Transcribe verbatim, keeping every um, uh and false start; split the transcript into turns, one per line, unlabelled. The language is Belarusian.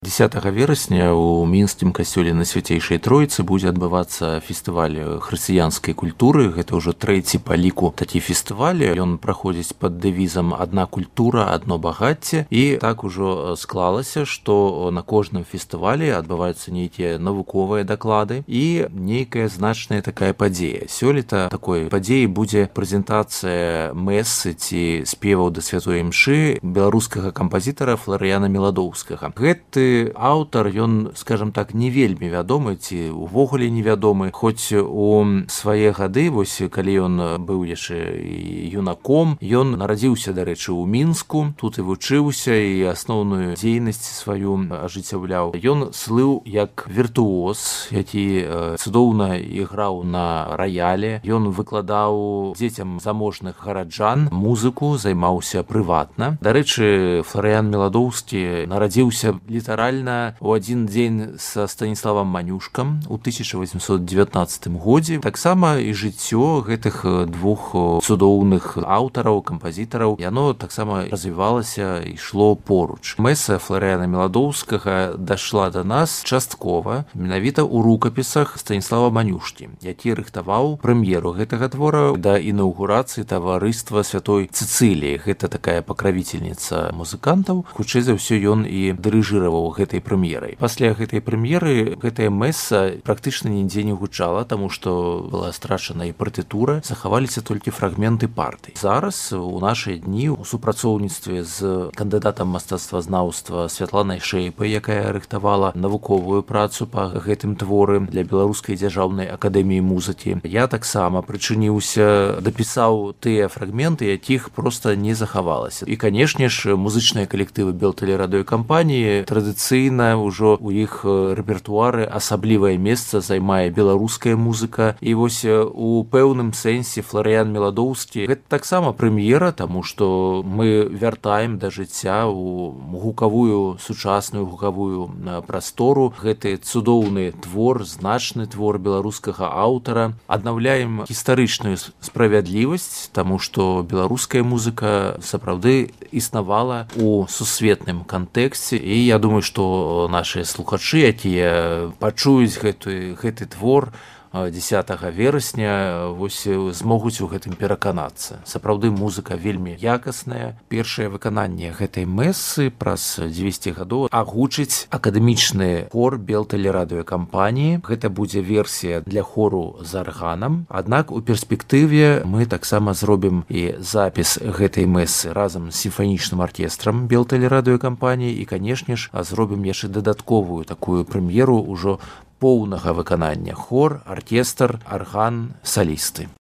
дзесятага верасня ў мінскім касцёле на Свяцейшай Тройцы будзе адбывацца фестываль хрысціянскай культуры. Гэта ўжо трэці па ліку такі фестываль. Ён праходзіць пад дэвізам «Адна культура, адно багацце». І так ужо склалася, што на кожным фестывалі адбываюцца нейкія навуковыя даклады і нейкая значная такая падзея. Сёлета такой падзеяй будзе прэзентацыя мэсы ці спеваў да святой імшы беларускага кампазітара Фларыяна Міладоўскага. Гэты аўтар, ён, скажам так, не вельмі вядомы ці увогуле невядомы, хоць у свае гады, вось калі ён быў яшчэ юнаком, ён нарадзіўся, дарэчы, у Мінску, тут і вучыўся і асноўную дзейнасць сваю ажыццяўляў. Ён слыў як віртуоз, які цудоўна іграў на раяле. Ён выкладаў дзецям заможных гараджан музыку, займаўся прыватна. Дарэчы, Фларыян Міладоўскі нарадзіўся літаральна у адзін дзень са Станіславам Манюшкам у тысяча восемьсот дзевятнаццатым годзе. Таксама і жыццё гэтых двух цудоўных аўтараў, кампазітараў, яно таксама развівалася, ішло поруч. Мэса Фларыяна Міладоўскага дайшла да нас часткова, менавіта ў рукапісах Станіслава Манюшкі, які рыхтаваў прэм'еру гэтага твора да інаўгурацыі таварыства святой Цыцыліі. Гэта такая пакравіцельніца музыкантаў. Хутчэй за ўсё ён і дырыжыраваў гэтай прэм'ерай. Пасля гэтай прэм'еры гэтая мэса практычна нідзе не гучала, таму што была страчана і партытура, захаваліся толькі фрагменты партый. Зараз у нашы дні у супрацоўніцтве з кандыдатам мастацтвазнаўства Святланай Шэйпай, якая рыхтавала навуковую працу па гэтым творы для Беларускай дзяржаўнай акадэміі музыкі, я таксама прычыніўся, дапісаў тыя фрагменты, якіх проста не захавалася. І, канешне ж, музычныя калектывы Белтэлерадыёкампаніі традыцыйна ўжо ў іх рэпертуары асаблівае месца займае беларуская музыка. І вось у пэўным сэнсе Фларыян Міладоўскі гэта таксама прэм'ера, таму што мы вяртаем да жыцця ў гукавую, сучасную гукавую прастору гэты цудоўны твор, значны твор беларускага аўтара. Аднаўляем гістарычную справядлівасць, таму што беларуская музыка сапраўды існавала у сусветным кантэксце. І я думаю, што нашыя слухачы, якія пачуюць гэты, гэты твор дзесятага верасня, вось змогуць у гэтым пераканацца. Сапраўды музыка вельмі якасная. Першае выкананне гэтай мэсы праз дзвесце гадоў агучыць акадэмічны хор Белтэлерадыёкампаніі. Гэта будзе версія для хору з арганам. Аднак у перспектыве мы таксама зробім і запіс гэтай мэсы разам з сімфанічным аркестрам Белтэлерадыёкампаніі і, канешне ж, зробім яшчэ дадатковую такую прэм'еру ўжо поўнага выканання: хор, аркестр, арган, салісты.